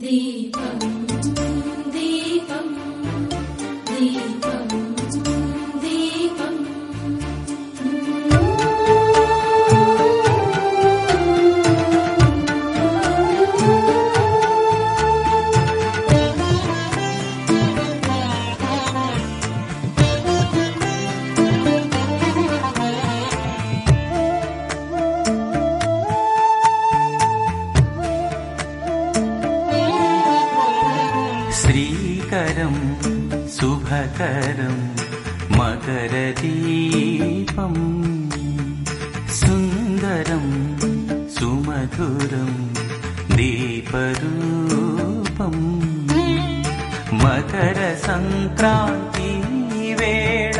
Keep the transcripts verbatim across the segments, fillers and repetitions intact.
దీపం దీపం దీపం దీపం శ్రీకరం శుభకరం మకరదీపం సుందరం సుమధురం దీపరూపం మకర సంక్రాంతి వేళ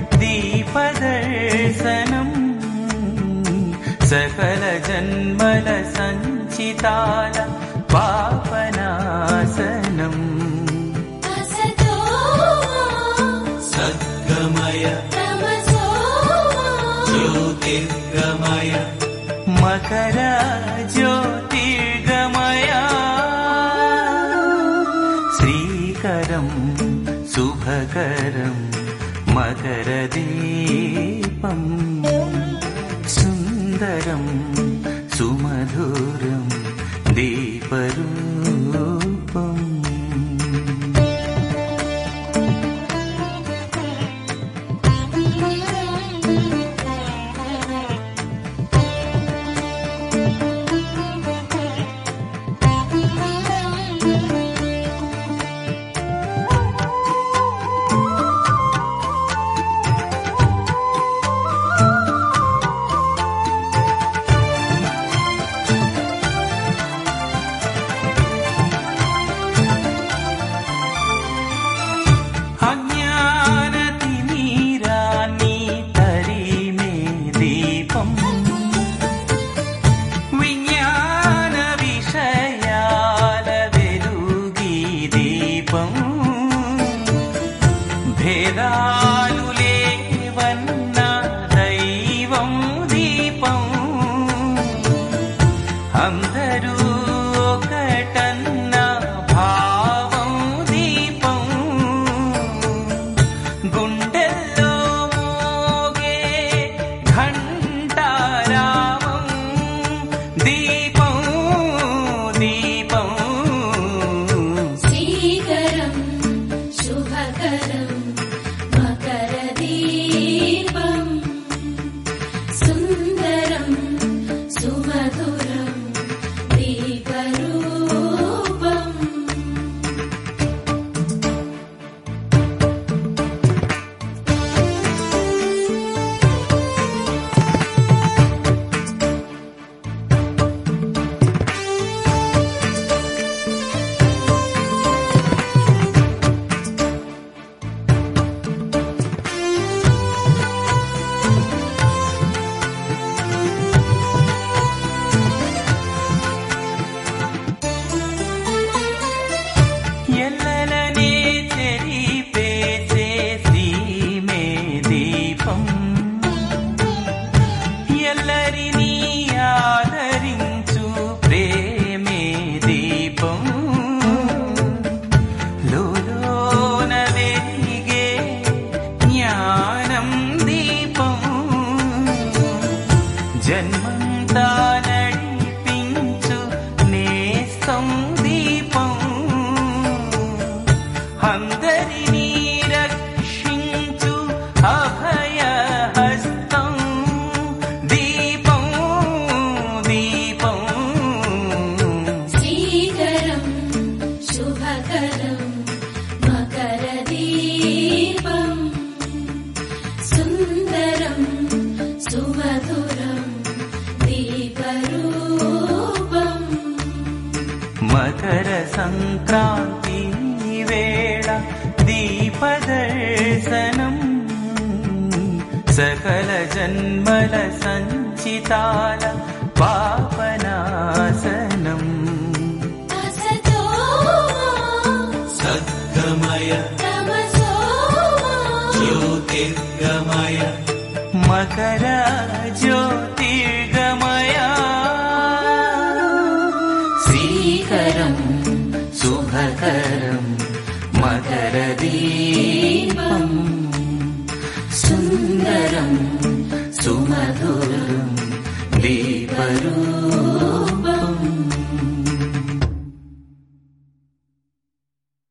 దీపదర్శనం సకల జన్మల సంచితాల పాపనాశనం సద్గమయ జ్యోతిర్గమయ మకర జ్యోతిర్గమయ శ్రీకరం శుభకరం మకరదీపం సుందరం సుమధురం దీపరూపం భేదాలు లేవన్న దైవం దీపం అందరూ ఒకటన్న భావం దీపం గుండెల్లో మోగే ఘంటారావం దీపం దీపం శ్రీకరం శుభకరం మకరదీపం సుందరం సుమధురం దీపరూపం ఎల్లలనే చెరిపేసే సీమే దీపం ఎల్లరినీ ఆదరించు ప్రేమే దీపం లోలోన వెలిగే జ్ఞానం దీపం జన్మంతా నడిపించు నేస్తం దీపం అందరినీ రక్షించు అభయహస్తం దీపం దీపం శ్రీకరం శుభకరం మకరదీపం సుందరం సుమధురం దీపరూపం మకర సంక్రాంతి వేళ దీపదర్శనం సకల జన్మల సంచితాల పాపనాశనం సద్గమయ జ్యోతిర్గమయ మకర జ్యోతిర్గమయ శ్రీకరం శుభకరం